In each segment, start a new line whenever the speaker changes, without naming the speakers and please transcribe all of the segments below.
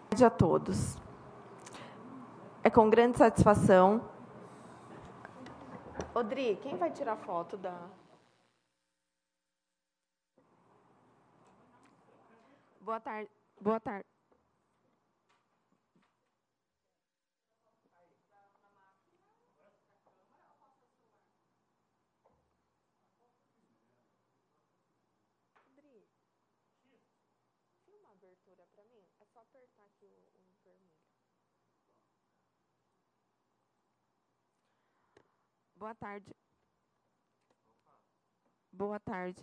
tarde a todos. É com grande satisfação. Odri, quem vai tirar foto da... Boa tarde. Boa tarde. Odri, filma a abertura para mim. É só apertar aqui o vermelho. Boa tarde. Boa tarde.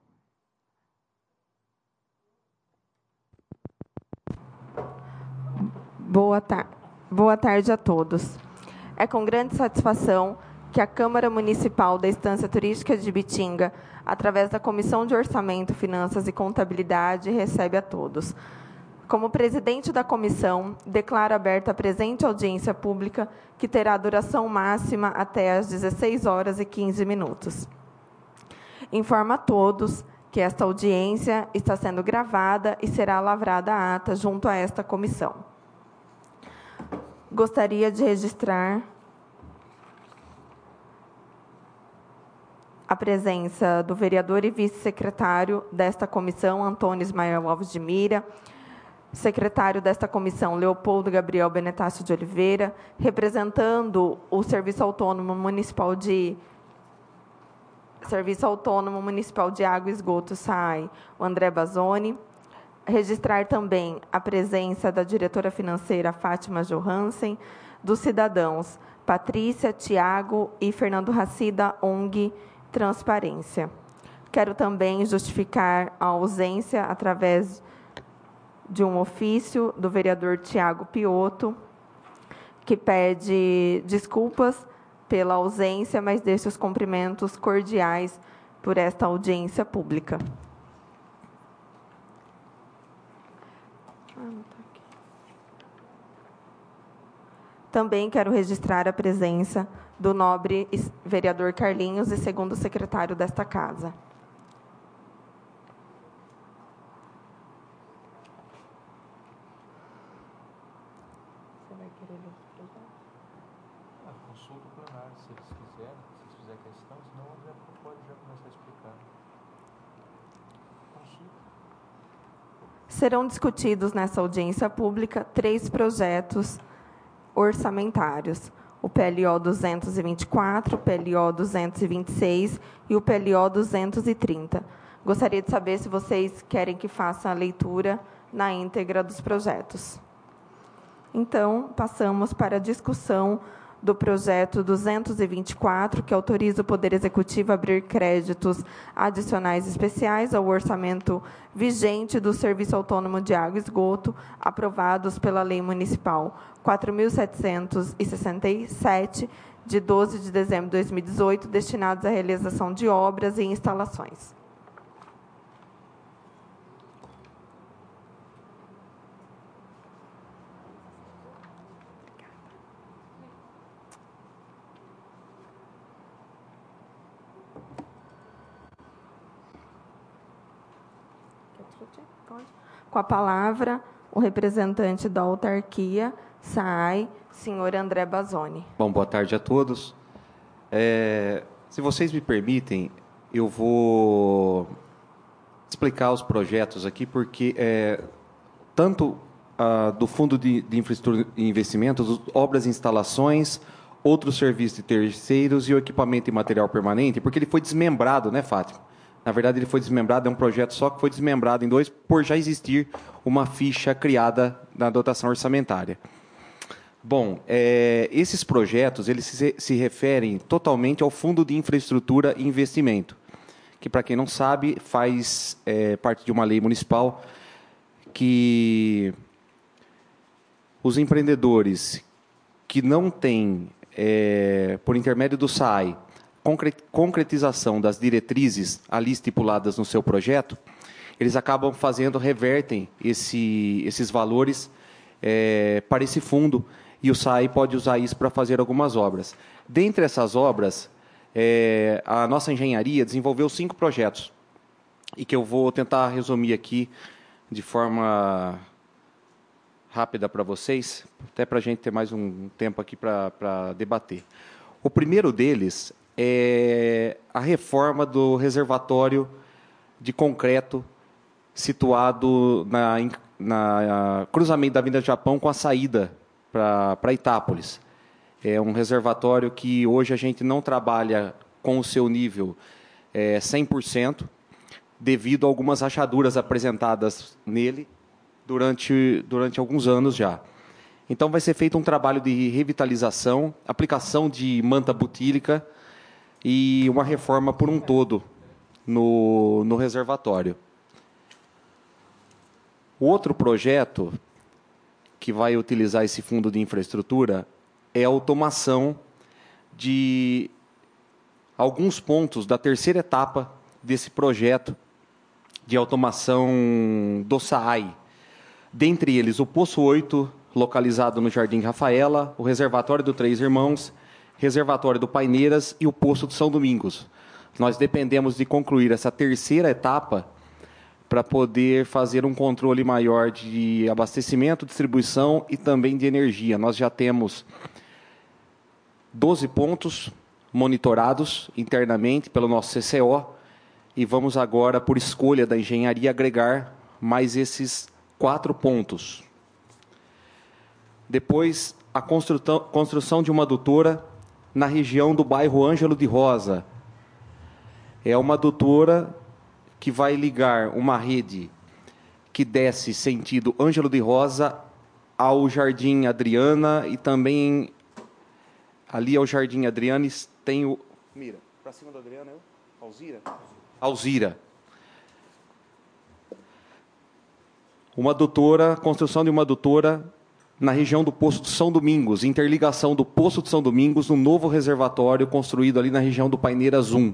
Boa tarde a todos. É com grande satisfação que a Câmara Municipal da Estância Turística de Ibitinga, através da Comissão de Orçamento, Finanças e Contabilidade, recebe a todos. Como presidente da comissão, declaro aberta a presente audiência pública, que terá duração máxima até às 16h15. Informo a todos que esta audiência está sendo gravada e será lavrada a ata junto a esta comissão. Gostaria de registrar a presença do vereador e vice-secretário desta comissão, Antônio Ismael Alves de Mira, secretário desta comissão, Leopoldo Gabriel Benetácio de Oliveira, representando o Serviço Autônomo Municipal de Água e Esgoto, SAAI, o André Bazzoni. Registrar também a presença da diretora financeira, Fátima Johansen, dos cidadãos Patrícia, Tiago e Fernando Racida, ONG Transparência. Quero também justificar a ausência, através de um ofício do vereador Tiago Piotto, que pede desculpas pela ausência, mas deixa os cumprimentos cordiais por esta audiência pública. Também quero registrar a presença do nobre vereador Carlinhos e segundo secretário desta casa. Você vai querer ler os projetos?
Consulta o plenário, se eles quiserem, se eles fizerem questão, senão o André pode já começar a explicar. Consulta.
Serão discutidos nessa audiência pública 3 projetos orçamentários: o PLO 224, o PLO 226 e o PLO 230. Gostaria de saber se vocês querem que faça a leitura na íntegra dos projetos. Então, passamos para a discussão do projeto 224, que autoriza o Poder Executivo a abrir créditos adicionais especiais ao orçamento vigente do Serviço Autônomo de Água e Esgoto, aprovados pela Lei Municipal 4.767, de 12 de dezembro de 2018, destinados à realização de obras e instalações. Com a palavra, o representante da autarquia, SAAI, senhor André Bazzoni.
Bom, boa tarde a todos. Se vocês me permitem, eu vou explicar os projetos aqui, porque tanto do Fundo de Infraestrutura e Investimentos, obras e instalações, outros serviços de terceiros e o equipamento e material permanente, porque ele foi desmembrado, né, Fátima? Na verdade, ele foi desmembrado, é um projeto só que foi desmembrado em 2, por já existir uma ficha criada na dotação orçamentária. Bom, esses projetos, eles se referem totalmente ao Fundo de Infraestrutura e Investimento, que, para quem não sabe, faz parte de uma lei municipal que os empreendedores que não têm, por intermédio do SAAI, concretização das diretrizes ali estipuladas no seu projeto, eles acabam revertem esses valores para esse fundo, e o SAAI pode usar isso para fazer algumas obras. Dentre essas obras, a nossa engenharia desenvolveu 5 projetos, e que eu vou tentar resumir aqui de forma rápida para vocês, até para a gente ter mais um tempo aqui para debater. O primeiro deles é a reforma do reservatório de concreto situado na cruzamento da Avenida Japão com a saída para Itápolis. É um reservatório que hoje a gente não trabalha com o seu nível 100%, devido a algumas rachaduras apresentadas nele durante alguns anos já. Então, vai ser feito um trabalho de revitalização, aplicação de manta butílica e uma reforma por um todo no reservatório. O outro projeto que vai utilizar esse fundo de infraestrutura é a automação de alguns pontos da terceira etapa desse projeto de automação do SAAI. Dentre eles, o Poço 8, localizado no Jardim Rafaela, o Reservatório do Três Irmãos, Reservatório do Paineiras e o Poço de São Domingos. Nós dependemos de concluir essa terceira etapa para poder fazer um controle maior de abastecimento, distribuição e também de energia. Nós já temos 12 pontos monitorados internamente pelo nosso CCO e vamos agora, por escolha da engenharia, agregar mais esses 4 pontos. Depois, a construção de uma adutora na região do bairro Ângelo de Rosa. É uma adutora que vai ligar uma rede que desce sentido Ângelo de Rosa ao Jardim Adriana e também ali ao Jardim Adriana tem o... Mira, para cima da Adriana, Alzira? Alzira. Uma adutora, construção de uma adutora na região do Poço de São Domingos, interligação do Poço de São Domingos no novo reservatório construído ali na região do Paineiras 1.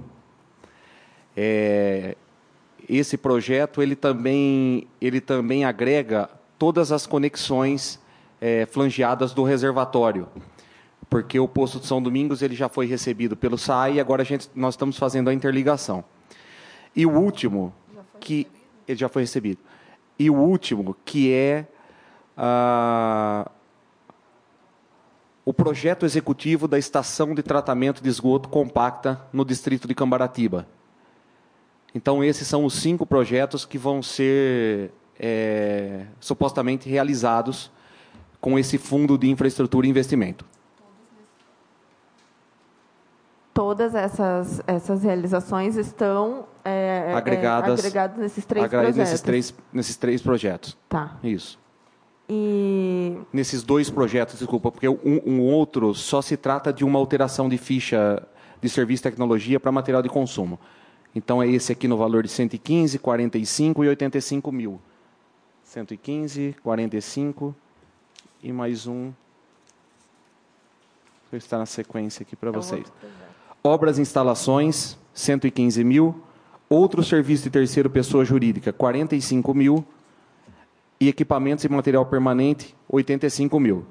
Esse projeto ele também agrega todas as conexões flangeadas do reservatório, porque o Poço de São Domingos ele já foi recebido pelo SAI e agora nós estamos fazendo a interligação. E o último, que ele já foi recebido. E o último, que é o projeto executivo da estação de tratamento de esgoto compacta no distrito de Cambaratiba. Então, esses são os 5 projetos que vão ser supostamente realizados com esse fundo de infraestrutura e investimento.
Todas essas realizações estão agregadas nesses 3 projetos.
Nesses três projetos.
Tá.
Isso.
E...
Nesses 2 projetos, desculpa, porque um outro só se trata de uma alteração de ficha de serviço e tecnologia para material de consumo. Então, é esse aqui no valor de 115, 45 e 85 mil. 115, 45 e mais um. Vou estar na sequência aqui para vocês. Obras e instalações, 115 mil. Outro serviço de terceira pessoa jurídica, 45 mil. E equipamentos e material permanente, 85 mil.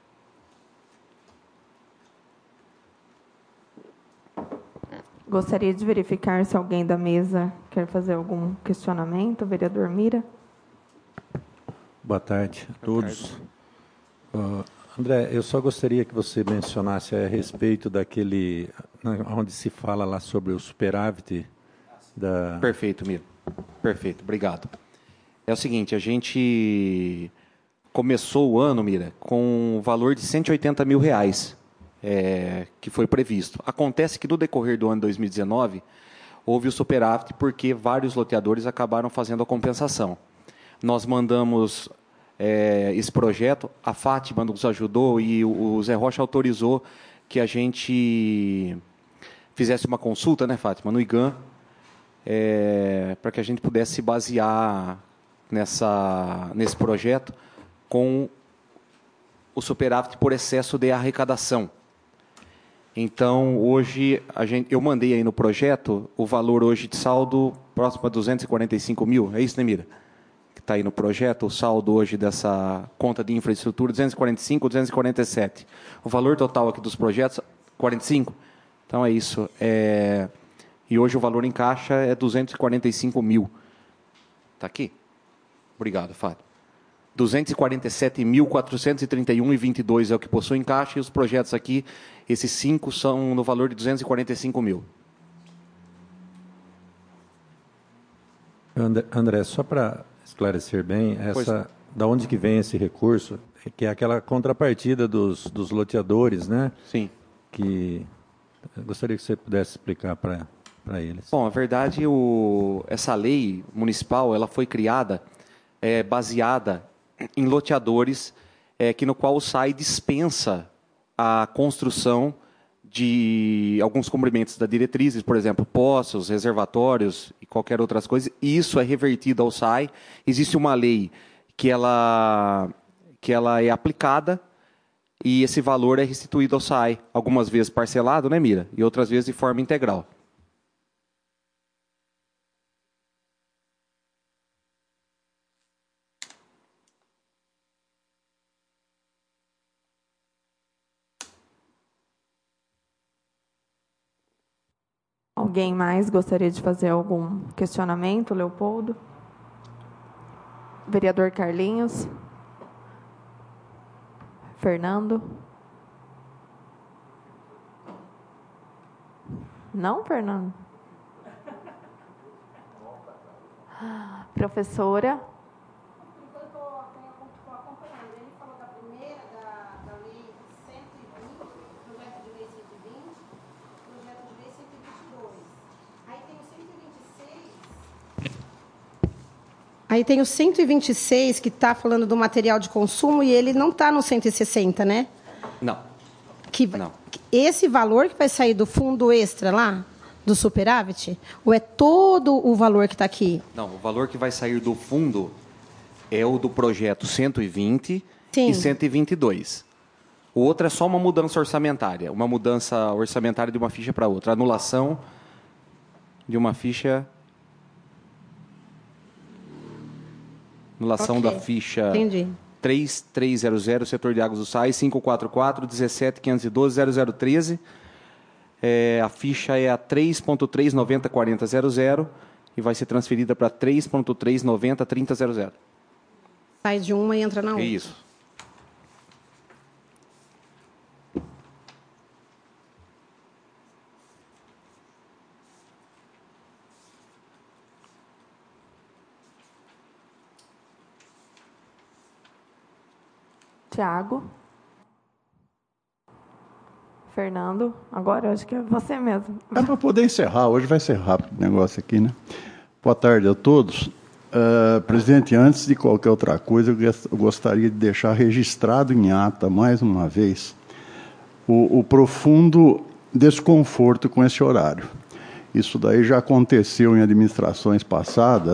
Gostaria de verificar se alguém da mesa quer fazer algum questionamento. Vereador Mira.
Boa tarde a todos. André, eu só gostaria que você mencionasse a respeito daquele, onde se fala lá sobre o superávit da...
Perfeito, Miro. Perfeito, obrigado. É o seguinte, a gente começou o ano, Mira, com um valor de R$180 mil, que foi previsto. Acontece que no decorrer do ano 2019, houve o superávit porque vários loteadores acabaram fazendo a compensação. Nós mandamos esse projeto, a Fátima nos ajudou e o Zé Rocha autorizou que a gente fizesse uma consulta, né, Fátima, no IGAM, para que a gente pudesse se basear nesse projeto com o superávit por excesso de arrecadação. Então, hoje, eu mandei aí no projeto o valor hoje de saldo próximo a 245 mil, é isso, né, Mira? Que está aí no projeto, o saldo hoje dessa conta de infraestrutura, 245, 247. O valor total aqui dos projetos, 45. Então, é isso. E hoje o valor em caixa é 245 mil. Está aqui? Obrigado, Fábio. 247.431,22 é o que possui em caixa, e os projetos aqui, esses 5 são no valor de 245 mil.
André, só para esclarecer bem, da onde que vem esse recurso, que é aquela contrapartida dos loteadores, né?
Sim.
Que eu gostaria que você pudesse explicar para eles.
Bom, na verdade, essa lei municipal ela foi criada baseada em loteadores, no qual o SAI dispensa a construção de alguns cumprimentos da diretrizes, por exemplo, poços, reservatórios e qualquer outras coisas, e isso é revertido ao SAI. Existe uma lei que ela é aplicada e esse valor é restituído ao SAI, algumas vezes parcelado, né, Mira? E outras vezes de forma integral.
Alguém mais gostaria de fazer algum questionamento, Leopoldo? Vereador Carlinhos? Fernando? Não, Fernando? Professora?
Aí tem o 126, que está falando do material de consumo, e ele não está no 160, né?
Não.
Não. Esse valor que vai sair do fundo extra lá, do superávit, ou é todo o valor que está aqui?
Não, o valor que vai sair do fundo é o do projeto 120
Sim.
e 122. O outro é só uma mudança orçamentária. Uma mudança orçamentária de uma ficha para outra. Anulação de uma ficha... Anulação da ficha...
Entendi.
3300, setor de águas do SAI, 544 17512 0013. A ficha é a 3.3904000 e vai ser transferida para 3.3903000.
Sai de uma e entra na outra.
Isso.
Tiago? Fernando? Agora eu acho que é você mesmo.
É para poder encerrar. Hoje vai ser rápido o negócio aqui, né? Boa tarde a todos. Presidente, antes de qualquer outra coisa, eu gostaria de deixar registrado em ata, mais uma vez, o profundo desconforto com esse horário. Isso daí já aconteceu em administrações passadas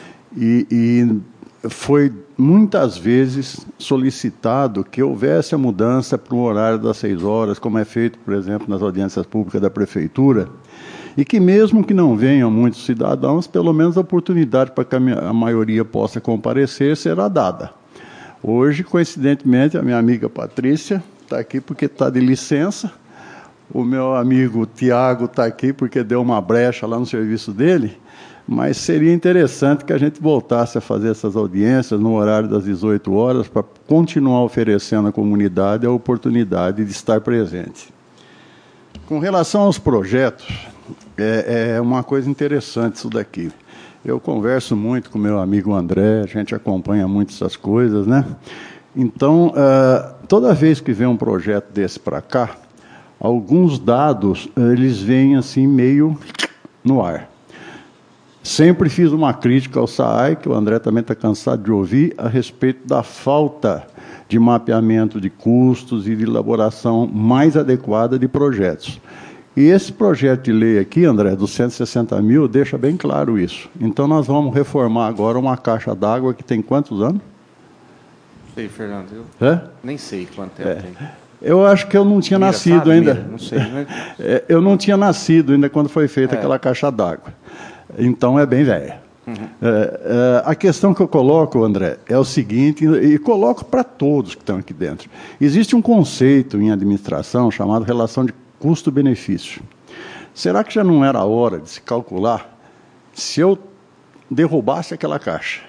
e foi muitas vezes solicitado que houvesse a mudança para o horário das 6 horas, como é feito, por exemplo, nas audiências públicas da Prefeitura, e que mesmo que não venham muitos cidadãos, pelo menos a oportunidade para que a maioria possa comparecer será dada. Hoje, coincidentemente, a minha amiga Patrícia está aqui porque está de licença, o meu amigo Tiago está aqui porque deu uma brecha lá no serviço dele, mas seria interessante que a gente voltasse a fazer essas audiências no horário das 18 horas para continuar oferecendo à comunidade a oportunidade de estar presente. Com relação aos projetos, é uma coisa interessante isso daqui. Eu converso muito com meu amigo André, a gente acompanha muito essas coisas, né? Então, toda vez que vem um projeto desse para cá, alguns dados, eles vêm assim meio no ar. Sempre fiz uma crítica ao SAAI, que o André também está cansado de ouvir, a respeito da falta de mapeamento de custos e de elaboração mais adequada de projetos. E esse projeto de lei aqui, André, dos 160 mil, deixa bem claro isso. Então, nós vamos reformar agora uma caixa d'água que tem quantos anos?
Não sei, Fernando. Nem sei quanto tempo tem.
Eu acho que eu não tinha nascido ainda.
Mira? Não sei, né?
Eu não tinha nascido ainda quando foi feita aquela caixa d'água. Então, é bem velha.
Uhum.
A questão que eu coloco, André, é o seguinte, e coloco para todos que estão aqui dentro. Existe um conceito em administração chamado relação de custo-benefício. Será que já não era a hora de se calcular se eu derrubasse aquela caixa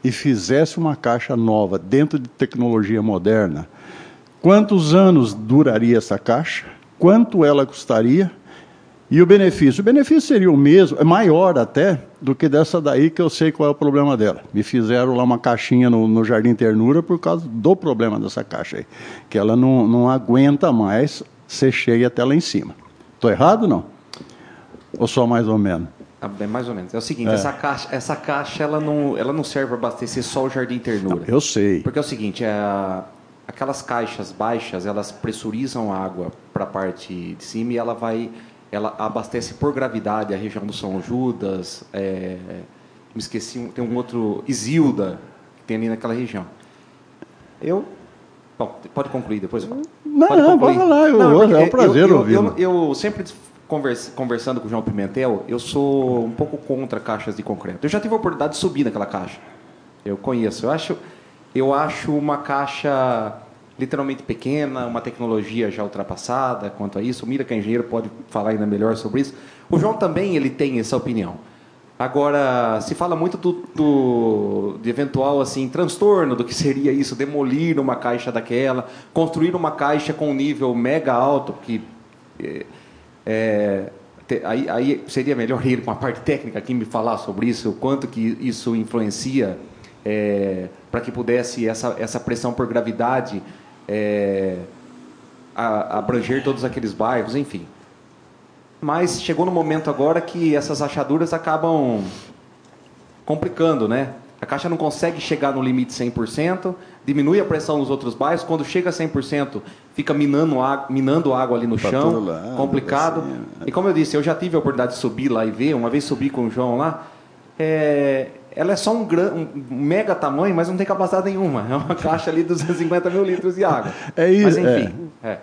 e fizesse uma caixa nova dentro de tecnologia moderna, quantos anos duraria essa caixa? Quanto ela custaria? E o benefício? O benefício seria o mesmo, é maior até, do que dessa daí, que eu sei qual é o problema dela. Me fizeram lá uma caixinha no Jardim Ternura por causa do problema dessa caixa aí, que ela não aguenta mais ser cheia até lá em cima. Estou errado ou não? Ou só mais ou menos?
É mais ou menos. É o seguinte, essa caixa ela não serve para abastecer só o Jardim Ternura.
Eu sei.
Porque é o seguinte, aquelas caixas baixas, elas pressurizam a água para a parte de cima e ela abastece por gravidade a região do São Judas, me esqueci, tem um outro, Isilda, que tem ali naquela região. Bom, pode concluir depois?
Não, pode falar, é um prazer ouvi-lo.
Eu sempre, conversando com o João Pimentel, eu sou um pouco contra caixas de concreto. Eu já tive a oportunidade de subir naquela caixa. Eu conheço. Eu acho uma caixa literalmente pequena, uma tecnologia já ultrapassada quanto a isso. O Mira, que é engenheiro, pode falar ainda melhor sobre isso. O João também ele tem essa opinião. Agora, se fala muito de eventual assim, transtorno do que seria isso, demolir uma caixa daquela, construir uma caixa com um nível mega alto, que aí seria melhor ir com a parte técnica aqui me falar sobre isso, o quanto que isso influencia para que pudesse essa pressão por gravidade abranger todos aqueles bairros, enfim. Mas chegou no momento agora que essas rachaduras acabam complicando, né? A caixa não consegue chegar no limite 100%, diminui a pressão nos outros bairros, quando chega a 100%, fica minando água ali no chão, complicado. E como eu disse, eu já tive a oportunidade de subir lá e ver, uma vez subi com o João lá, ela é só um mega tamanho, mas não tem capacidade nenhuma. É uma caixa ali de 250 mil litros de água.
É isso.
Mas enfim.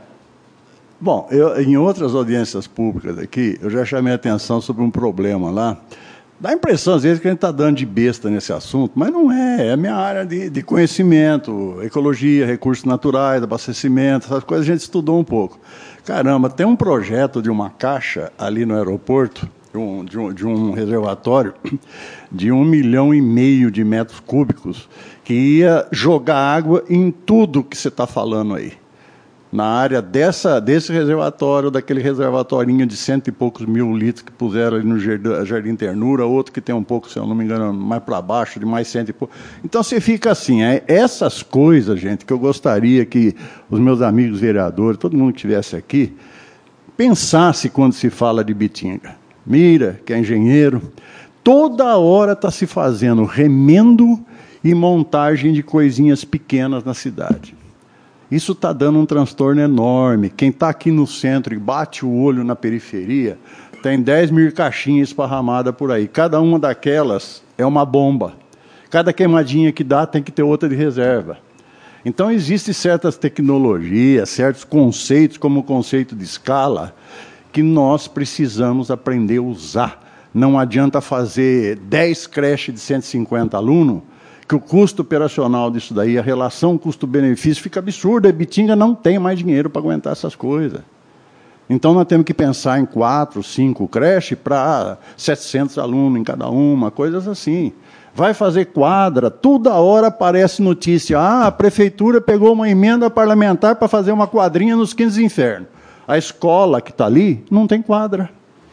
Bom, em outras audiências públicas aqui, eu já chamei a atenção sobre um problema lá. Dá a impressão, às vezes, que a gente está dando de besta nesse assunto, mas não é. É a minha área de conhecimento, ecologia, recursos naturais, abastecimento, essas coisas a gente estudou um pouco. Caramba, tem um projeto de uma caixa ali no aeroporto, de um reservatório de 1,5 milhão de metros cúbicos, que ia jogar água em tudo que você está falando aí. Na área desse reservatório, daquele reservatorinho de 100 e poucos mil litros que puseram ali no Jardim Ternura, outro que tem um pouco, se eu não me engano, mais para baixo, de mais 100 e pouco. Então, você fica assim, essas coisas, gente, que eu gostaria que os meus amigos vereadores, todo mundo que estivesse aqui, pensasse quando se fala de Bitinga. Mira, que é engenheiro, toda hora está se fazendo remendo e montagem de coisinhas pequenas na cidade. Isso está dando um transtorno enorme. Quem está aqui no centro e bate o olho na periferia, tem 10 mil caixinhas esparramadas por aí. Cada uma daquelas é uma bomba. Cada queimadinha que dá tem que ter outra de reserva. Então, existem certas tecnologias, certos conceitos, como o conceito de escala, que nós precisamos aprender a usar. Não adianta fazer 10 creches de 150 alunos, que o custo operacional disso daí, a relação custo-benefício fica absurda. A Bitinga não tem mais dinheiro para aguentar essas coisas. Então, nós temos que pensar em 4, 5 creches para 700 alunos em cada uma, coisas assim. Vai fazer quadra, toda hora aparece notícia, a prefeitura pegou uma emenda parlamentar para fazer uma quadrinha nos Quintos Infernos. A escola que está ali não tem quadra.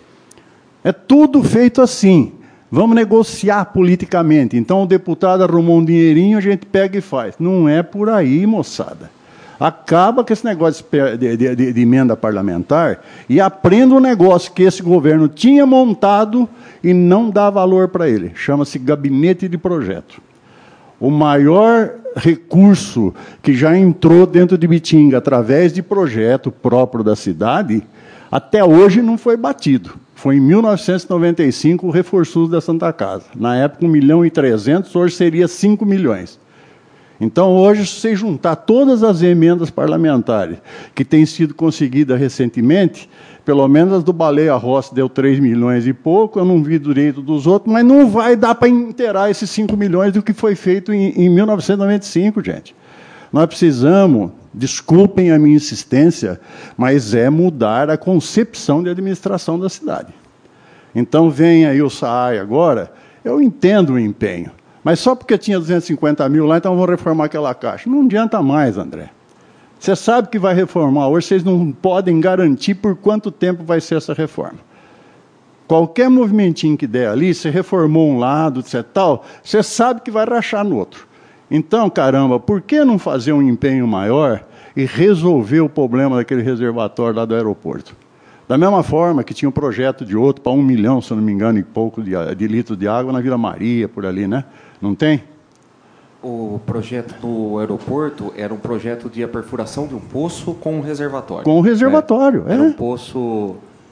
É tudo feito assim. Vamos negociar politicamente. Então, o deputado arrumou um dinheirinho, a gente pega e faz. Não é por aí, moçada. Acaba com esse negócio de emenda parlamentar e aprenda um negócio que esse governo tinha montado e não dá valor para ele. Chama-se gabinete de projeto. O maior recurso que já entrou dentro de Bitinga através de projeto próprio da cidade, até hoje não foi batido. Foi em 1995 o reforço da Santa Casa. Na época, 1.300.000, hoje seria 5 milhões. Então, hoje, se você juntar todas as emendas parlamentares que têm sido conseguidas recentemente, pelo menos as do Baleia Rossi deu 3 milhões e pouco, eu não vi direito dos outros, mas não vai dar para inteirar esses 5 milhões do que foi feito em 1995, gente. Nós precisamos, desculpem a minha insistência, mas é mudar a concepção de administração da cidade. Então, vem aí o SAAI agora, eu entendo o empenho, Mas só porque tinha 250 mil lá, então vão reformar aquela caixa. Não adianta mais, André. Você sabe que vai reformar hoje, vocês não podem garantir por quanto tempo vai ser essa reforma. Qualquer movimentinho que der ali, você reformou um lado, etc. tal, você sabe que vai rachar no outro. Então, caramba, por que não fazer um empenho maior e resolver o problema daquele reservatório lá do aeroporto? Da mesma forma que tinha um projeto de outro para 1 milhão, se eu não me engano, e pouco de litros de água na Vila Maria, por ali, né? Não tem?
O projeto do aeroporto era um projeto de perfuração de um poço com um reservatório.
Com um reservatório,
Era um poço,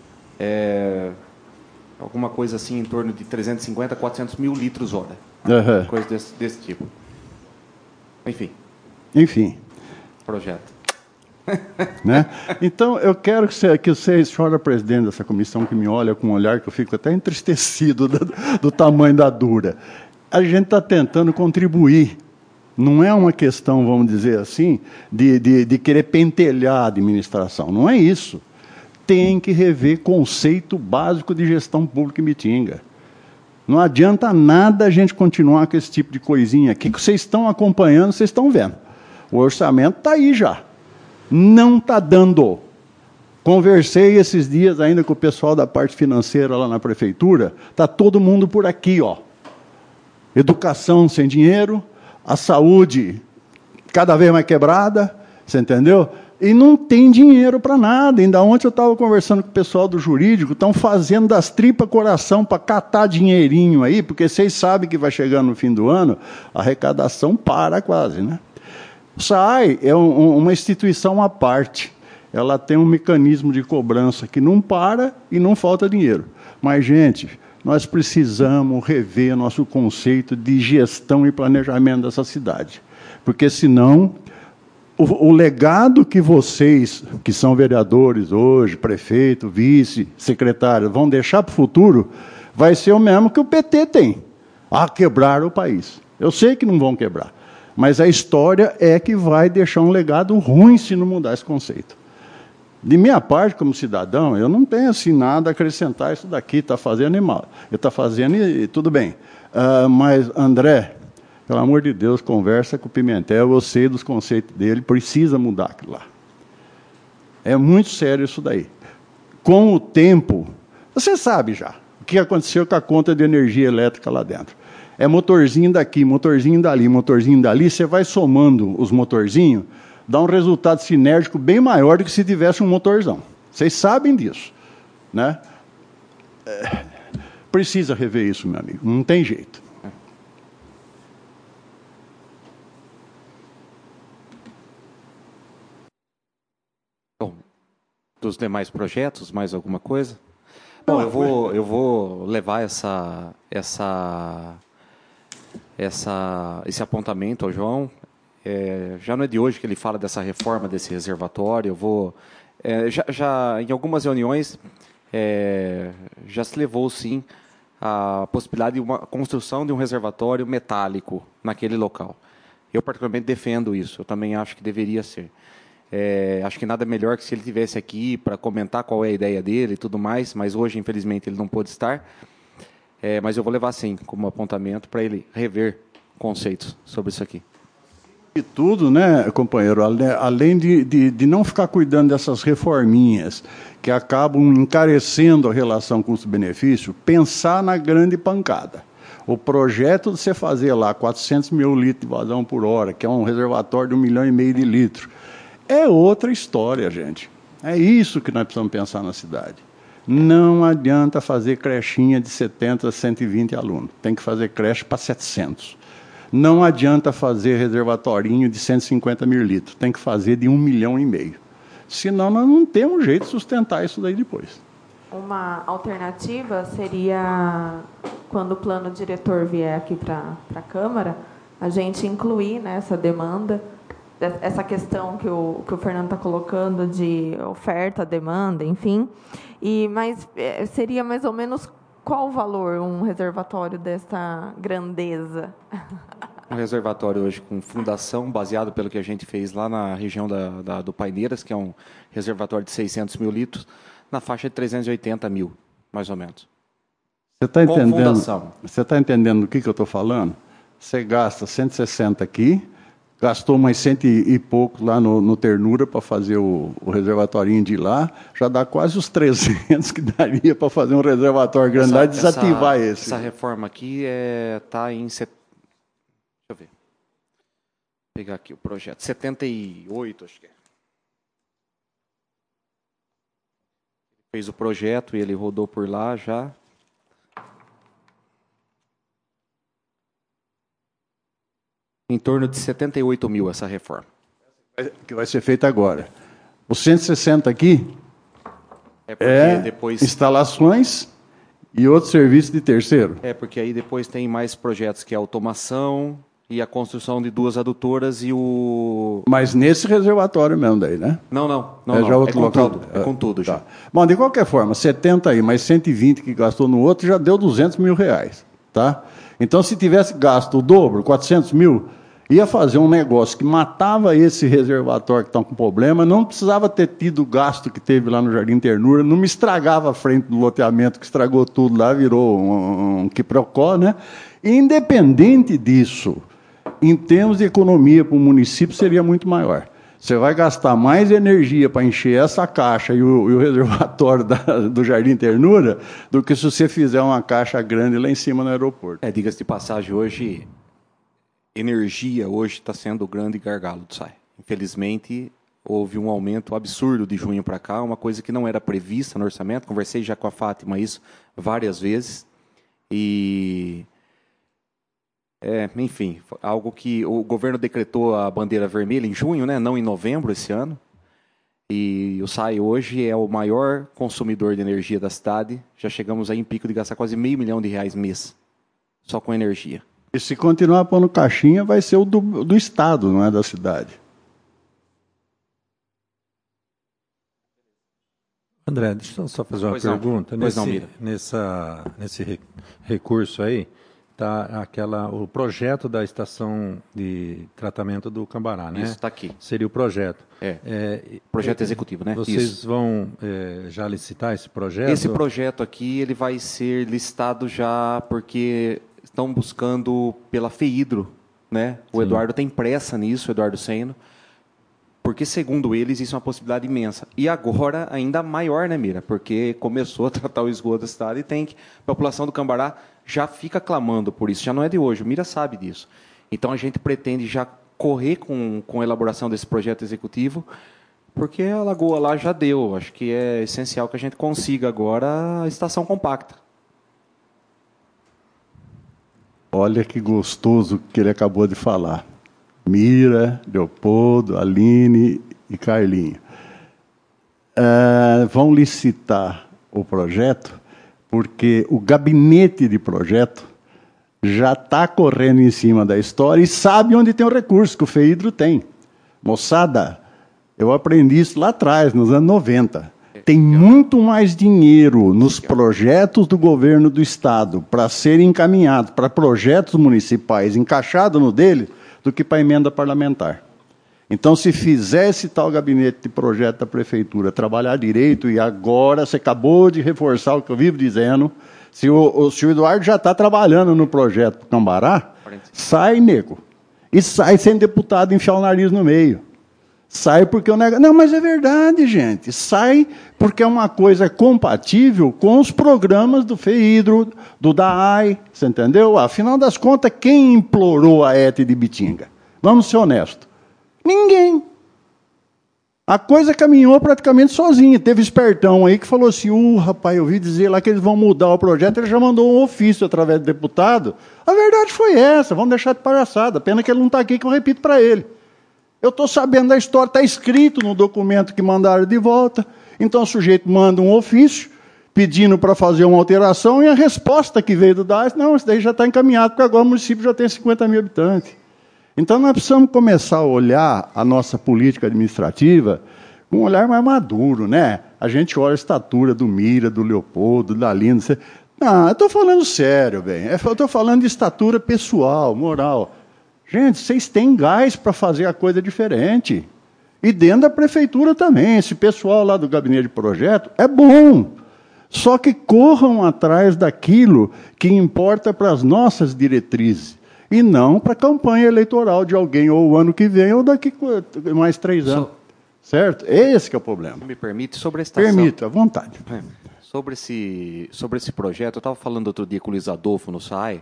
alguma coisa assim, em torno de 350 a 400 mil litros hora.
Uhum.
Coisa desse tipo.
Enfim.
Projeto.
Né? Então, eu quero que você, senhora presidente dessa comissão, que me olha com um olhar que eu fico até entristecido do tamanho da dura. A gente está tentando contribuir. Não é uma questão, vamos dizer assim, de querer pentelhar a administração. Não é isso. Tem que rever conceito básico de gestão pública em Bitinga. Não adianta nada a gente continuar com esse tipo de coisinha aqui, que vocês estão acompanhando, vocês estão vendo. O orçamento está aí já. Não está dando. Conversei esses dias ainda com o pessoal da parte financeira lá na prefeitura. Está todo mundo por aqui, ó. Educação sem dinheiro, a saúde cada vez mais quebrada, você entendeu? E não tem dinheiro para nada. Ainda ontem eu estava conversando com o pessoal do jurídico, estão fazendo das tripas coração para catar dinheirinho aí, porque vocês sabem que vai chegando no fim do ano, a arrecadação para quase, né? O SAAI é uma instituição à parte. Ela tem um mecanismo de cobrança que não para e não falta dinheiro. Mas, gente, nós precisamos rever nosso conceito de gestão e planejamento dessa cidade. Porque, senão, o legado que vocês, que são vereadores hoje, prefeito, vice, secretário, vão deixar para o futuro, vai ser o mesmo que o PT tem. A quebrar o país. Eu sei que não vão quebrar. Mas a história é que vai deixar um legado ruim se não mudar esse conceito. De minha parte, como cidadão, eu não tenho assim nada a acrescentar isso daqui, está fazendo mal. Ele está fazendo e tudo bem. Mas, André, pelo amor de Deus, conversa com o Pimentel, eu sei dos conceitos dele, precisa mudar aquilo lá. É muito sério isso daí. Com o tempo, você sabe já o que aconteceu com a conta de energia elétrica lá dentro. É motorzinho daqui, motorzinho dali, motorzinho dali, você vai somando os motorzinhos, dá um resultado sinérgico bem maior do que se tivesse um motorzão. Vocês sabem disso, né? Precisa rever isso, meu amigo, não tem jeito.
Bom, dos demais projetos, mais alguma coisa? Bom, eu vou levar esse apontamento ao João. Já não é de hoje que ele fala dessa reforma desse reservatório. Eu vou já em algumas reuniões já se levou sim a possibilidade de uma construção de um reservatório metálico naquele local. Eu particularmente defendo isso. Eu também acho que deveria ser. Acho que nada melhor que se ele estivesse aqui para comentar qual é a ideia dele e tudo mais, mas hoje, infelizmente, ele não pôde estar. Mas eu vou levar, sim, como apontamento para ele rever conceitos sobre isso aqui.
E tudo, né, companheiro, além de não ficar cuidando dessas reforminhas que acabam encarecendo a relação custo-benefício, pensar na grande pancada. O projeto de você fazer lá 400 mil litros de vazão por hora, que é um reservatório de 1,5 milhão de litros, é outra história, gente. É isso que nós precisamos pensar na cidade. Não adianta fazer crechinha de 70 a 120 alunos. Tem que fazer creche para 700. Não adianta fazer reservatorinho de 150 mil litros. Tem que fazer de 1,5 milhão. Senão, nós não temos jeito de sustentar isso daí depois.
Uma alternativa seria, quando o plano diretor vier aqui para a Câmara, a gente incluir nessa demanda essa questão que o Fernando está colocando de oferta, demanda, enfim. Mas seria mais ou menos qual o valor um reservatório dessa grandeza?
Um reservatório hoje com fundação, baseado pelo que a gente fez lá na região do Paineiras, que é um reservatório de 600 mil litros, na faixa de 380 mil, mais ou menos.
Você está entendendo? Você está entendendo do que eu estou falando? você gasta 160 aqui, gastou mais 100 e pouco lá no Ternura para fazer o reservatório de lá, já dá quase os 300 que daria para fazer um reservatório grande lá e desativar esse.
Essa reforma aqui está em... Deixa eu ver. Vou pegar aqui o projeto. 78, acho que é. Fez o projeto e ele rodou por lá já. Em torno de 78 mil essa reforma.
Que vai ser feita agora. Os 160 aqui
depois...
instalações e outros serviços de terceiro.
Porque aí depois tem mais projetos, que é a automação e a construção de 2 adutoras e o...
Mas nesse reservatório mesmo daí, né?
Não.
Já outro local.
Tudo. É com tudo já.
Tá. Bom, de qualquer forma, 70 aí, mais 120 que gastou no outro, já deu 200 mil reais. Tá? Então, se tivesse gasto o dobro, 400 mil, ia fazer um negócio que matava esse reservatório que está com problema, não precisava ter tido o gasto que teve lá no Jardim Ternura, não me estragava a frente do loteamento, que estragou tudo lá, virou um quiprocó, né? E, independente disso, em termos de economia para o município, seria muito maior. Você vai gastar mais energia para encher essa caixa e o reservatório do Jardim Ternura do que se você fizer uma caixa grande lá em cima no aeroporto.
Diga-se de passagem, hoje, energia hoje está sendo o grande gargalo do SAI. Infelizmente, houve um aumento absurdo de junho para cá, uma coisa que não era prevista no orçamento. Conversei já com a Fátima isso várias vezes. E... enfim, algo que o governo decretou a bandeira vermelha em junho, né, não em novembro esse ano. E o SAI hoje é o maior consumidor de energia da cidade. Já chegamos aí em pico de gastar quase R$500 milhão mês, só com energia.
E se continuar pondo caixinha, vai ser o do Estado, não é da cidade.
André, deixa eu só fazer uma pergunta. Nesse recurso aí, está o projeto da estação de tratamento do Cambará, né?
Isso, está aqui.
Seria o projeto.
Projeto executivo, né?
Vocês vão já licitar esse projeto?
Esse projeto aqui ele vai ser licitado já porque estão buscando pela FEHIDRO, né? O Eduardo tem pressa nisso, o Eduardo Seno, porque, segundo eles, isso é uma possibilidade imensa. E agora, ainda maior, né, Mira? Porque começou a tratar o esgoto da cidade e a população do Cambará já fica clamando por isso. Já não é de hoje, o Mira sabe disso. Então, a gente pretende já correr com a elaboração desse projeto executivo, porque a lagoa lá já deu. Acho que é essencial que a gente consiga agora a estação compacta.
Olha que gostoso que ele acabou de falar. Mira, Leopoldo, Aline e Carlinho. Vão licitar o projeto, porque o gabinete de projeto já está correndo em cima da história e sabe onde tem o recurso, que o FEHIDRO tem. Moçada, eu aprendi isso lá atrás, nos anos 90. Tem muito mais dinheiro nos projetos do governo do Estado para serem encaminhados para projetos municipais encaixados no dele, do que para a emenda parlamentar. Então, se fizer esse tal gabinete de projeto da prefeitura trabalhar direito, e agora você acabou de reforçar o que eu vivo dizendo, se o Eduardo já está trabalhando no projeto do Cambará, sai, nego. E sai sem deputado enfiar o nariz no meio. Sai porque o negócio... Não, mas é verdade, gente. Sai porque é uma coisa compatível com os programas do FEHIDRO, do DAAI, você entendeu? Afinal das contas, quem implorou a ETE de Bitinga? Vamos ser honestos. Ninguém. A coisa caminhou praticamente sozinha. Teve espertão aí que falou assim, rapaz, eu ouvi dizer lá que eles vão mudar o projeto, ele já mandou um ofício através do deputado. A verdade foi essa, vamos deixar de palhaçada. Pena que ele não está aqui, que eu repito para ele. Eu estou sabendo da história, está escrito no documento que mandaram de volta. Então o sujeito manda um ofício pedindo para fazer uma alteração e a resposta que veio do DAS, não, isso daí já está encaminhado, porque agora o município já tem 50 mil habitantes. Então nós precisamos começar a olhar a nossa política administrativa com um olhar mais maduro, né? A gente olha a estatura do Mira, do Leopoldo, da Aline. Não, eu estou falando sério, bem. Eu estou falando de estatura pessoal, moral. Gente, vocês têm gás para fazer a coisa diferente. E dentro da prefeitura também. Esse pessoal lá do gabinete de projeto é bom. Só que corram atrás daquilo que importa para as nossas diretrizes. e não para a campanha eleitoral de alguém, ou o ano que vem, ou daqui mais 3 anos. Certo? Esse que é o problema.
Me permite, sobre a estação...
Permito, à vontade.
Sobre esse projeto, eu estava falando outro dia com o Luiz Adolfo no SAI,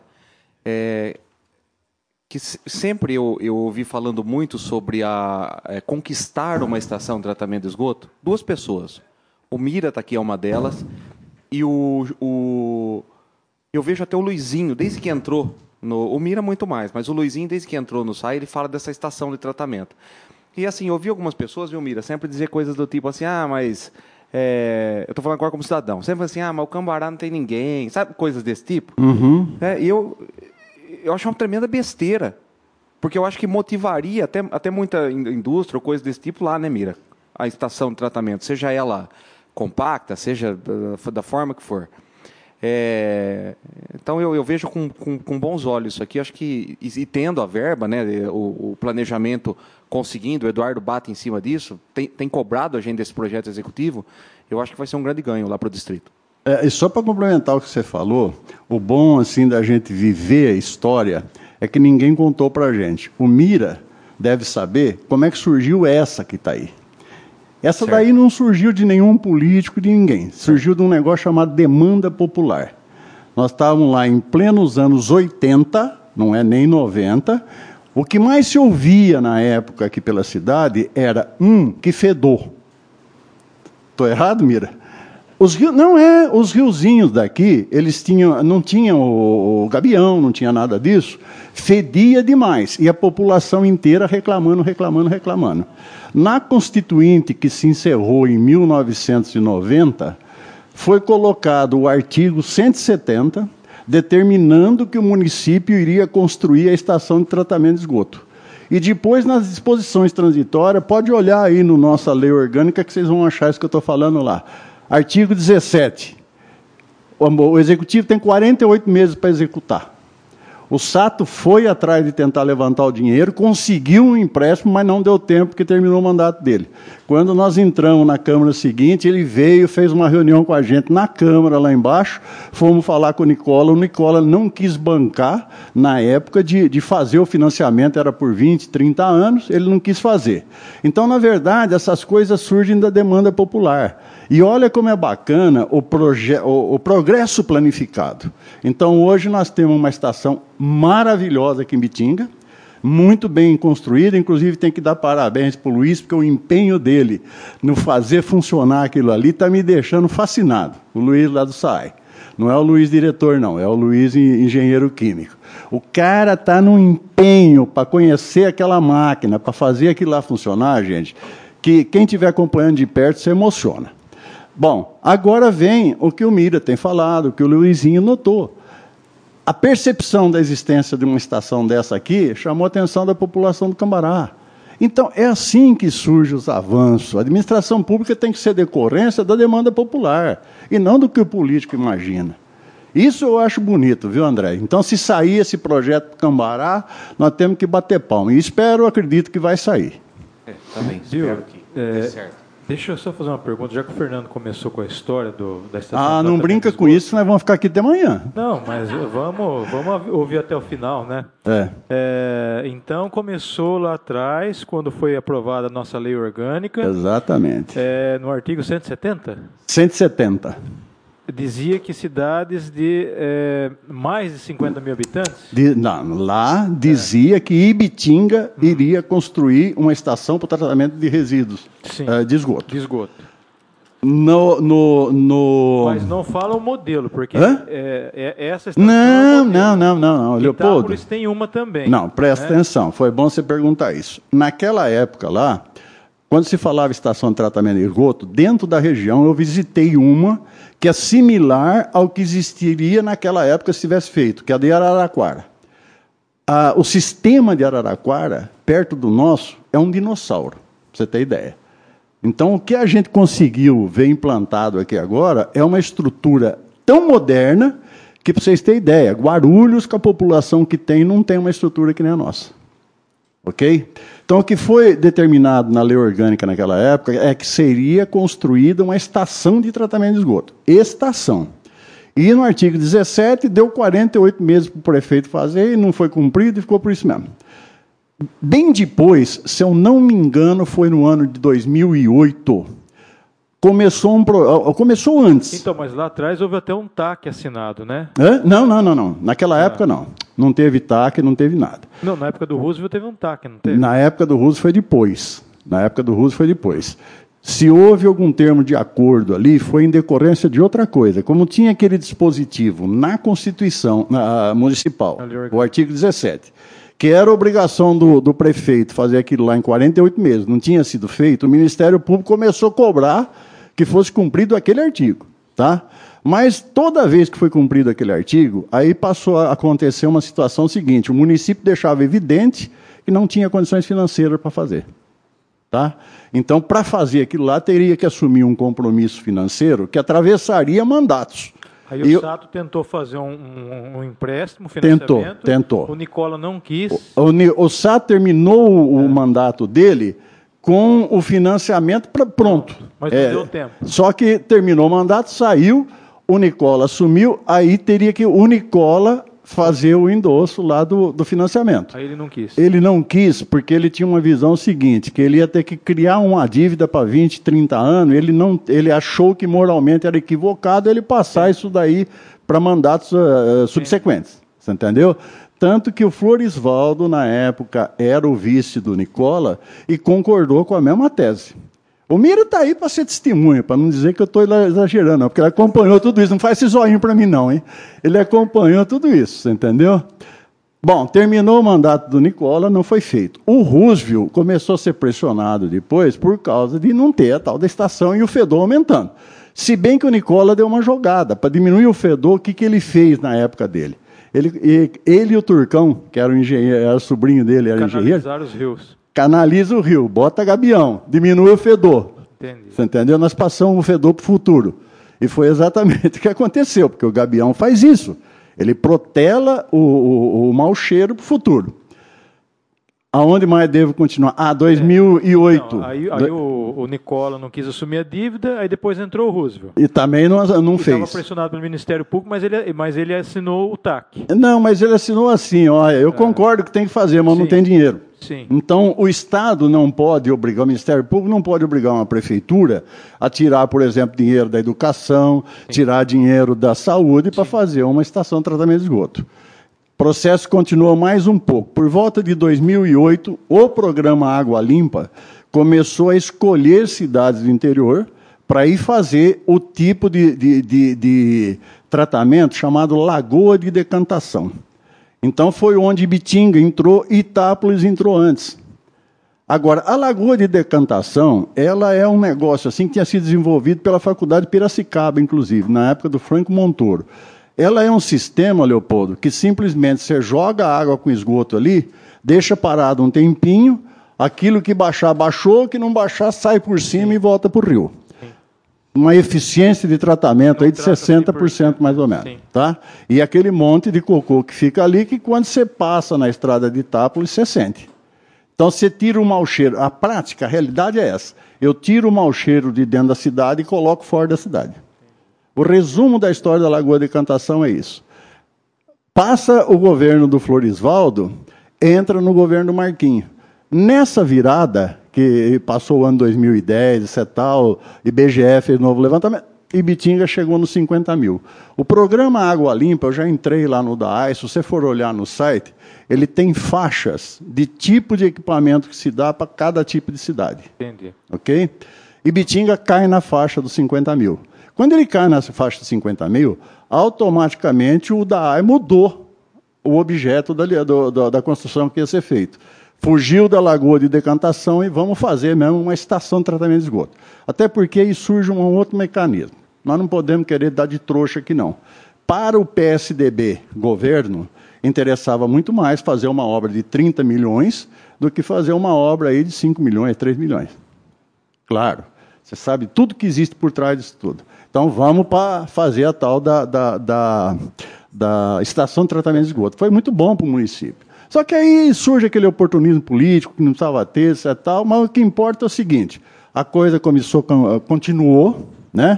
que sempre eu ouvi falando muito sobre conquistar uma estação de tratamento de esgoto. 2 pessoas. O Mira está aqui, é uma delas, e eu vejo até o Luizinho, desde que entrou, o Mira muito mais, mas o Luizinho, desde que entrou no SAI, ele fala dessa estação de tratamento. E assim, eu ouvi algumas pessoas, viu, Mira, sempre dizer coisas do tipo assim, mas... eu estou falando agora como cidadão. Sempre assim, mas o Cambará não tem ninguém, sabe? Coisas desse tipo. E eu acho uma tremenda besteira, porque eu acho que motivaria até muita indústria ou coisa desse tipo lá, né, Mira? A estação de tratamento, seja ela compacta, seja da forma que for. Então eu vejo com bons olhos isso aqui. Acho que, e tendo a verba, né, o planejamento conseguindo, o Eduardo bate em cima disso, tem cobrado a gente desse projeto executivo, eu acho que vai ser um grande ganho lá para o distrito.
E só para complementar o que você falou, o bom assim da gente viver a história é que ninguém contou para a gente. O Mira deve saber como é que surgiu essa que está aí. Essa daí não surgiu de nenhum político, de ninguém. Surgiu de um negócio chamado demanda popular. Nós estávamos lá em plenos anos 80, não é nem 90. O que mais se ouvia na época aqui pela cidade era que fedor. Estou errado, Mira? Os riozinhos daqui, eles não tinham o gabião, não tinha nada disso, fedia demais, e a população inteira reclamando. Na Constituinte, que se encerrou em 1990, foi colocado o artigo 170, determinando que o município iria construir a estação de tratamento de esgoto. E depois, nas disposições transitórias, pode olhar aí na nossa lei orgânica que vocês vão achar isso que eu estou falando lá. Artigo 17. O Executivo tem 48 meses para executar. O Sato foi atrás de tentar levantar o dinheiro, conseguiu um empréstimo, mas não deu tempo, porque terminou o mandato dele. Quando nós entramos na Câmara seguinte, ele veio, fez uma reunião com a gente na Câmara, lá embaixo, fomos falar com o Nicola não quis bancar, na época, de fazer o financiamento, era por 20, 30 anos, ele não quis fazer. Então, na verdade, essas coisas surgem da demanda popular. E olha como é bacana o progresso planificado. Então, hoje nós temos uma estação maravilhosa aqui em Bitinga, muito bem construída, inclusive tem que dar parabéns para o Luiz, porque o empenho dele no fazer funcionar aquilo ali está me deixando fascinado. O Luiz lá do SAI. Não é o Luiz diretor, não, é o Luiz engenheiro químico. O cara está no empenho para conhecer aquela máquina, para fazer aquilo lá funcionar, gente, que quem estiver acompanhando de perto se emociona. Bom, agora vem o que o Mira tem falado, o que o Luizinho notou. A percepção da existência de uma estação dessa aqui chamou a atenção da população do Cambará. Então, é assim que surgem os avanços. A administração pública tem que ser decorrência da demanda popular, e não do que o político imagina. Isso eu acho bonito, viu, André? Então, se sair esse projeto do Cambará, nós temos que bater palma. E acredito que vai sair.
Também, espero que dê certo.
Deixa eu só fazer uma pergunta, já que o Fernando começou com a história da estação...
não brinca com isso, nós vamos ficar aqui até amanhã.
Não, mas vamos ouvir até o final, né? Então, começou lá atrás, quando foi aprovada a nossa lei orgânica... Exatamente. No artigo 170?
170.
Dizia que cidades de mais de 50 mil habitantes?
Lá dizia que Ibitinga iria construir uma estação para o tratamento de resíduos de esgoto.
Mas não fala o modelo, porque essa estação
Não, Leopoldo.
Itápolis tem uma também.
Não, presta atenção, foi bom você perguntar isso. Naquela época lá, quando se falava estação de tratamento de esgoto, dentro da região eu visitei uma que é similar ao que existiria naquela época se tivesse feito, que é a de Araraquara. O sistema de Araraquara, perto do nosso, é um dinossauro, para você ter ideia. Então, o que a gente conseguiu ver implantado aqui agora é uma estrutura tão moderna que, para vocês terem ideia, Guarulhos, com a população que tem, não tem uma estrutura que nem a nossa. Ok? Então, o que foi determinado na lei orgânica naquela época é que seria construída uma estação de tratamento de esgoto. Estação. E no artigo 17 deu 48 meses para o prefeito fazer e não foi cumprido e ficou por isso mesmo. Bem depois, se eu não me engano, foi no ano de 2008, começou antes.
Então, mas lá atrás houve até um TAC assinado, né?
Não. Naquela época, não. Não teve TAC, não teve nada.
Não, na época do Roosevelt teve um TAC, não teve?
Na época do Roosevelt foi depois. Se houve algum termo de acordo ali, foi em decorrência de outra coisa. Como tinha aquele dispositivo na Constituição Municipal, o artigo 17, que era obrigação do prefeito fazer aquilo lá em 48 meses, não tinha sido feito, o Ministério Público começou a cobrar que fosse cumprido aquele artigo. Tá? Mas toda vez que foi cumprido aquele artigo, aí passou a acontecer uma situação seguinte, o município deixava evidente que não tinha condições financeiras para fazer. Tá? Então, para fazer aquilo lá, teria que assumir um compromisso financeiro que atravessaria mandatos.
Aí o Sato tentou fazer um empréstimo, financiamento.
Tentou.
O Nicola não quis.
O Sato terminou o mandato dele com o financiamento pronto.
Mas não deu tempo.
Só que terminou o mandato, saiu, o Nicola assumiu, aí teria que o Nicola fazer o endosso lá do financiamento.
Aí ele não quis.
Ele não quis porque ele tinha uma visão seguinte, que ele ia ter que criar uma dívida para 20, 30 anos, ele achou que moralmente era equivocado ele passar isso daí para mandatos subsequentes. Você entendeu? Tanto que o Florisvaldo, na época, era o vice do Nicola e concordou com a mesma tese. O Miro está aí para ser testemunha, para não dizer que eu estou exagerando, não, porque ele acompanhou tudo isso. Não faz esse zoinho para mim, não, hein? Ele acompanhou tudo isso, você entendeu? Bom, terminou o mandato do Nicola, não foi feito. O Roosevelt começou a ser pressionado depois por causa de não ter a tal da estação e o fedor aumentando. Se bem que o Nicola deu uma jogada. Para diminuir o fedor, o que ele fez na época dele? Ele e o Turcão, que era o engenheiro, era o sobrinho dele, era engenheiro.
Canalizar os rios.
Canaliza o rio, bota gabião, diminui o fedor.
Entendi.
Você entendeu? Nós passamos o fedor para o futuro. E foi exatamente o que aconteceu, porque o gabião faz isso. Ele protela o mau cheiro para o futuro. Aonde mais devo continuar? 2008.
Não, aí o Nicola não quis assumir a dívida, aí depois entrou o Roosevelt.
E também não fez.
Estava pressionado pelo Ministério Público, mas ele assinou o TAC.
Não, mas ele assinou assim, olha, eu concordo que tem que fazer, mas não tem dinheiro.
Sim.
Então, o Estado não pode obrigar, o Ministério Público não pode obrigar uma prefeitura a tirar, por exemplo, dinheiro da educação, tirar dinheiro da saúde para fazer uma estação de tratamento de esgoto. O processo continua mais um pouco. Por volta de 2008, o programa Água Limpa começou a escolher cidades do interior para ir fazer o tipo de tratamento chamado Lagoa de Decantação. Então, foi onde Ibitinga entrou e Itápolis entrou antes. Agora, a Lagoa de Decantação, ela é um negócio assim que tinha sido desenvolvido pela Faculdade de Piracicaba, inclusive, na época do Franco Montoro. Ela é um sistema, Leopoldo, que simplesmente você joga água com esgoto ali, deixa parado um tempinho, aquilo que baixar, baixou, que não baixar, sai por cima e volta para o rio. Uma eficiência de tratamento aí de 60% mais ou menos. Tá? E aquele monte de cocô que fica ali, que quando você passa na estrada de Itápolis, você sente. Então, você tira o mau cheiro. A prática, a realidade é essa. Eu tiro o mau cheiro de dentro da cidade e coloco fora da cidade. O resumo da história da Lagoa de Decantação é isso. Passa o governo do Florisvaldo, entra no governo do Marquinho. Nessa virada, que passou o ano 2010, etc. tal, IBGE fez novo levantamento, Ibitinga chegou nos 50 mil. O programa Água Limpa, eu já entrei lá no DAAI, se você for olhar no site, ele tem faixas de tipo de equipamento que se dá para cada tipo de cidade.
Entendi.
Ok? Ibitinga cai na faixa dos 50 mil. Quando ele cai nessa faixa de 50 mil, automaticamente o DAAI mudou o objeto da construção que ia ser feito. Fugiu da Lagoa de Decantação e vamos fazer mesmo uma estação de tratamento de esgoto. Até porque aí surge um outro mecanismo. Nós não podemos querer dar de trouxa aqui, não. Para o PSDB, governo, interessava muito mais fazer uma obra de 30 milhões do que fazer uma obra aí de 5 milhões, 3 milhões. Claro, você sabe tudo que existe por trás disso tudo. Então, vamos para fazer a tal da estação de tratamento de esgoto. Foi muito bom para o município. Só que aí surge aquele oportunismo político que não precisava ter, etc. Mas o que importa é o seguinte, a coisa continuou, né?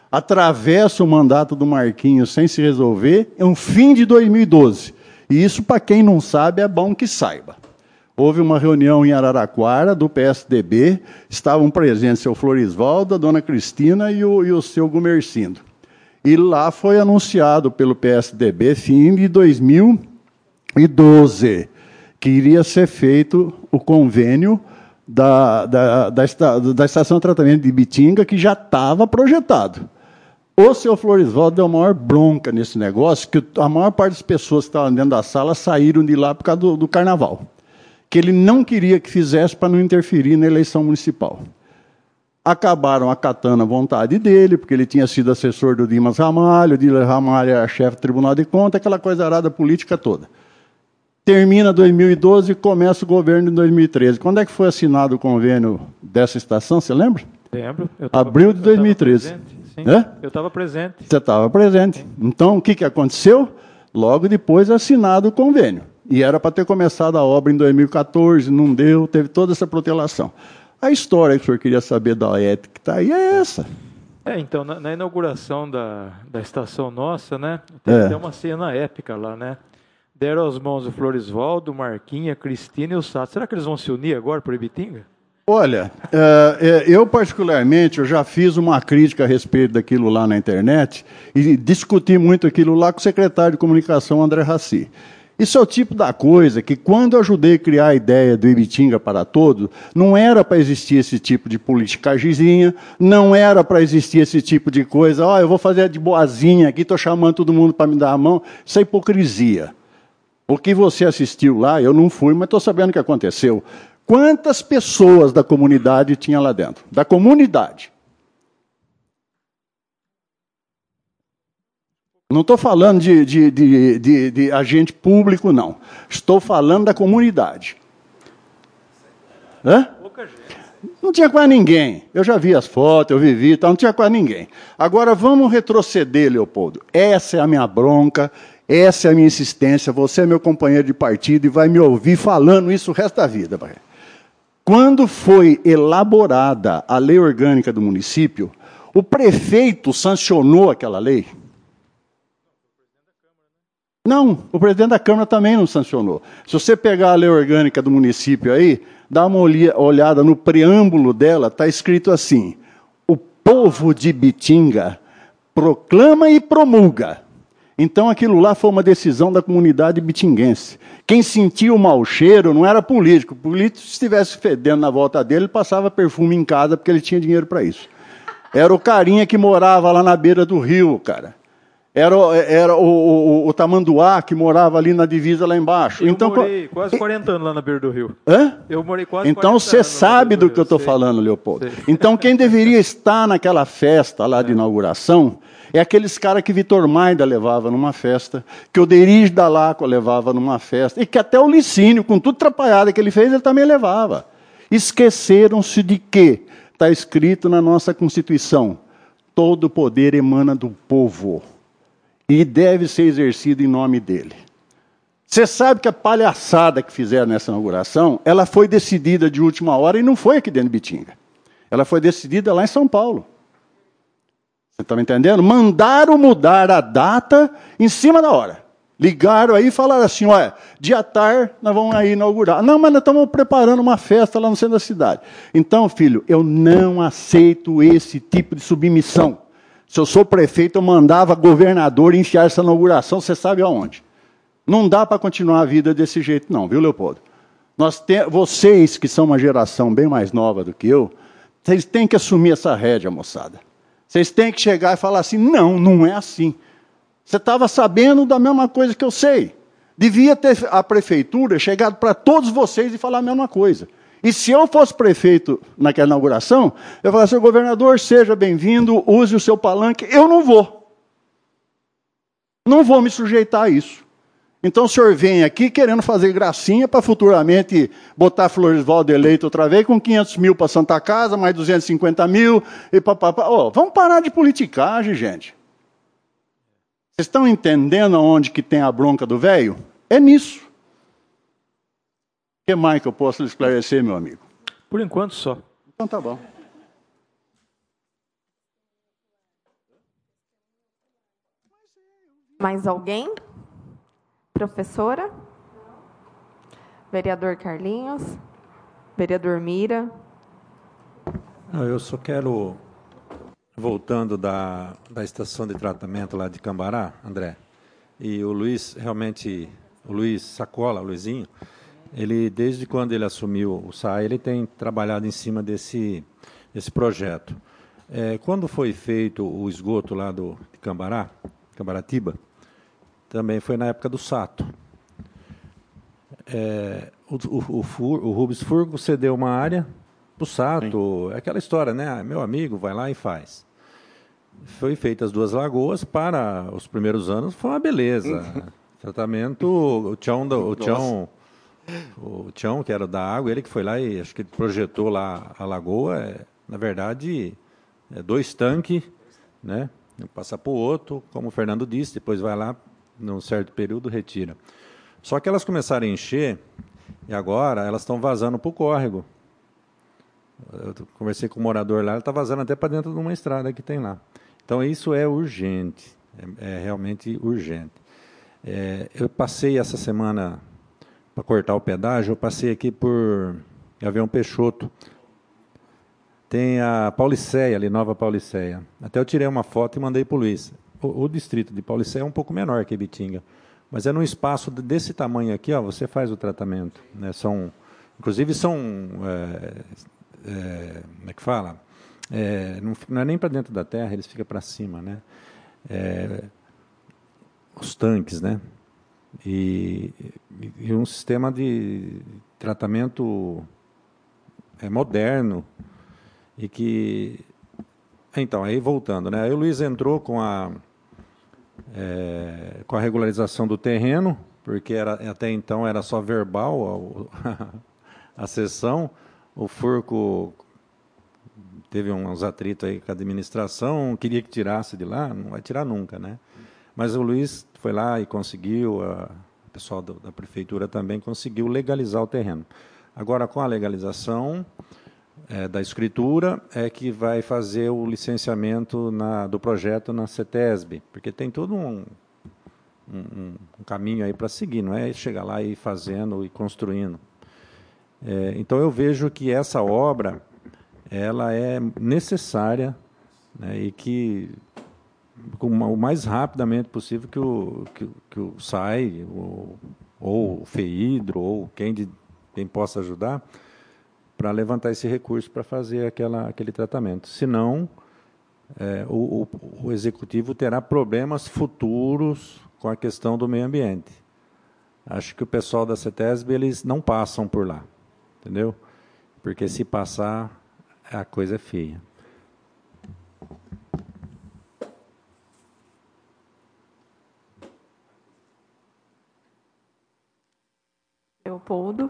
atravessa o mandato do Marquinhos sem se resolver, é um fim de 2012. E isso, para quem não sabe, é bom que saiba. Houve uma reunião em Araraquara, do PSDB, estavam presentes o seu Florisvaldo, a dona Cristina e o seu Gumercindo. E lá foi anunciado pelo PSDB, fim de 2012, que iria ser feito o convênio da estação de tratamento de Ibitinga, que já estava projetado. O seu Florisvaldo deu a maior bronca nesse negócio, que a maior parte das pessoas que estavam dentro da sala saíram de lá por causa do carnaval. Que ele não queria que fizesse para não interferir na eleição municipal. Acabaram acatando a vontade dele, porque ele tinha sido assessor do Dimas Ramalho, o Dimas Ramalho era chefe do Tribunal de Contas, aquela coisa arada política toda. Termina 2012 e começa o governo em 2013. Quando é que foi assinado o convênio dessa estação, você lembra?
Lembro.
Abril de 2013.
Eu estava presente.
Você estava presente. Então, o que aconteceu? Logo depois assinado o convênio. E era para ter começado a obra em 2014, não deu, teve toda essa protelação. A história que o senhor queria saber da OET que está aí é essa.
Então, na inauguração da estação nossa, né, teve até uma cena épica lá, né? Deram as mãos o Florisvaldo, o Marquinhos, a Cristina e o Sato. Será que eles vão se unir agora para o Ibitinga?
Olha, eu particularmente, eu já fiz uma crítica a respeito daquilo lá na internet e discuti muito aquilo lá com o secretário de comunicação, André Raci. Isso é o tipo da coisa que, quando eu ajudei a criar a ideia do Ibitinga para Todos, não era para existir esse tipo de politicagemzinha, não era para existir esse tipo de coisa, eu vou fazer de boazinha aqui, estou chamando todo mundo para me dar a mão. Isso é hipocrisia. O que você assistiu lá, eu não fui, mas estou sabendo o que aconteceu. Quantas pessoas da comunidade tinha lá dentro? Da comunidade. Não estou falando de agente público, não. Estou falando da comunidade. Hã? Pouca gente. Não tinha quase ninguém. Eu já vi as fotos, eu vivi, não tinha quase ninguém. Agora vamos retroceder, Leopoldo. Essa é a minha bronca, essa é a minha insistência. Você é meu companheiro de partido e vai me ouvir falando isso o resto da vida. Quando foi elaborada a lei orgânica do município, o prefeito sancionou aquela lei? Não, o presidente da Câmara também não sancionou. Se você pegar a lei orgânica do município aí, dá uma olhada no preâmbulo dela, está escrito assim: o povo de Ibitinga proclama e promulga. Então aquilo lá foi uma decisão da comunidade bitinguense. Quem sentia o mau cheiro não era político. O político, se estivesse fedendo na volta dele, ele passava perfume em casa porque ele tinha dinheiro para isso. Era o carinha que morava lá na beira do rio, cara. Era o tamanduá que morava ali na divisa lá embaixo.
Eu morei quase 40 anos lá na beira do rio.
Hã?
Eu morei quase 40 anos.
Então você sabe do que eu estou falando, Leopoldo. Sei. Então quem deveria estar naquela festa lá de inauguração é aqueles caras que Vitor Maida levava numa festa, que o Derige Dalaco levava numa festa, e que até o Licínio, com tudo atrapalhado que ele fez, ele também levava. Esqueceram-se de que está escrito na nossa Constituição: todo poder emana do povo e deve ser exercido em nome dele. Você sabe que a palhaçada que fizeram nessa inauguração, ela foi decidida de última hora e não foi aqui dentro de Ibitinga. Ela foi decidida lá em São Paulo. Você está me entendendo? Mandaram mudar a data em cima da hora. Ligaram aí e falaram assim: olha, dia tarde nós vamos aí inaugurar. Não, mas nós estamos preparando uma festa lá no centro da cidade. Então, filho, eu não aceito esse tipo de submissão. Se eu sou prefeito, eu mandava governador enfiar essa inauguração, você sabe aonde. Não dá para continuar a vida desse jeito não, viu, Leopoldo? Vocês, que são uma geração bem mais nova do que eu, vocês têm que assumir essa rédea, moçada. Vocês têm que chegar e falar assim: não é assim. Você estava sabendo da mesma coisa que eu sei. Devia ter a prefeitura chegado para todos vocês e falar a mesma coisa. E se eu fosse prefeito naquela inauguração, eu falaria: seu governador, seja bem-vindo, use o seu palanque. Eu não vou. Não vou me sujeitar a isso. Então o senhor vem aqui querendo fazer gracinha para futuramente botar Florisvaldo eleito outra vez com 500 mil para Santa Casa, mais 250 mil, e papapá. Vamos parar de politicagem, gente. Vocês estão entendendo onde que tem a bronca do velho? É nisso. O que mais que eu posso lhe esclarecer, meu amigo?
Por enquanto só.
Então tá bom.
Mais alguém? Professora? Vereador Carlinhos? Vereador Mira?
Não, eu só quero, voltando da estação de tratamento lá de Cambará, André, e o Luiz, realmente, o Luiz Sacola, o Luizinho, ele, desde quando ele assumiu o SAI, ele tem trabalhado em cima desse projeto. Quando foi feito o esgoto lá de Cambará, Cambaratiba, também foi na época do Sato. O Rubens Furgo cedeu uma área para o Sato, aquela história, né? Meu amigo, vai lá e faz. Foi feita as 2 lagoas, para os primeiros anos foi uma beleza. Tratamento, o Tião, que era da água, ele que foi lá e acho que projetou lá a lagoa, na verdade, 2 tanques, né? Passa para o outro, como o Fernando disse, depois vai lá, num certo período, retira. Só que elas começaram a encher, e agora elas estão vazando para o córrego. Eu conversei com o morador lá, ele está vazando até para dentro de uma estrada que tem lá. Então, isso é urgente, é realmente urgente. Eu passei essa semana, para cortar o pedágio, eu passei aqui por Avião Peixoto. Tem a Pauliceia, ali, Nova Pauliceia. Até eu tirei uma foto e mandei para o Luiz. O distrito de Pauliceia é um pouco menor que Ibitinga, mas é num espaço desse tamanho aqui, ó, você faz o tratamento. Né? Inclusive, são... como é que fala? Não é nem para dentro da terra, eles ficam para cima, né? Os tanques, né? E um sistema de tratamento moderno e que... Então, aí voltando, né? Aí o Luiz entrou com a regularização do terreno, porque até então era só verbal a sessão. O Furco teve uns atritos aí com a administração, queria que tirasse de lá, não vai tirar nunca, né? Mas o Luiz foi lá e conseguiu, o pessoal da prefeitura também conseguiu legalizar o terreno. Agora, com a legalização da escritura, é que vai fazer o licenciamento do projeto na CETESB, porque tem todo um caminho aí para seguir, não é chegar lá e ir fazendo e construindo. Então, eu vejo que essa obra ela é necessária, né, e que, o mais rapidamente possível, que o SAI, ou o FEIDRO, ou quem possa ajudar, para levantar esse recurso para fazer aquele tratamento. Senão, o Executivo terá problemas futuros com a questão do meio ambiente. Acho que o pessoal da CETESB, eles não passam por lá, entendeu? Porque se passar, a coisa é feia.
Leopoldo.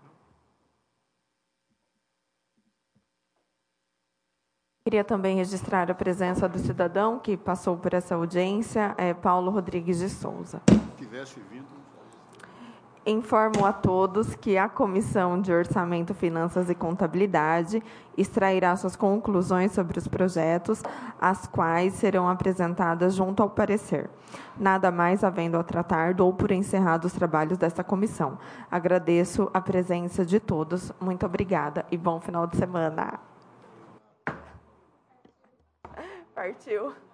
Queria também registrar a presença do cidadão que passou por essa audiência, Paulo Rodrigues de Souza.
Tivesse vindo.
Informo a todos que a Comissão de Orçamento, Finanças e Contabilidade extrairá suas conclusões sobre os projetos, as quais serão apresentadas junto ao parecer. Nada mais havendo a tratar, dou por encerrados os trabalhos desta comissão. Agradeço a presença de todos. Muito obrigada e bom final de semana. Partiu.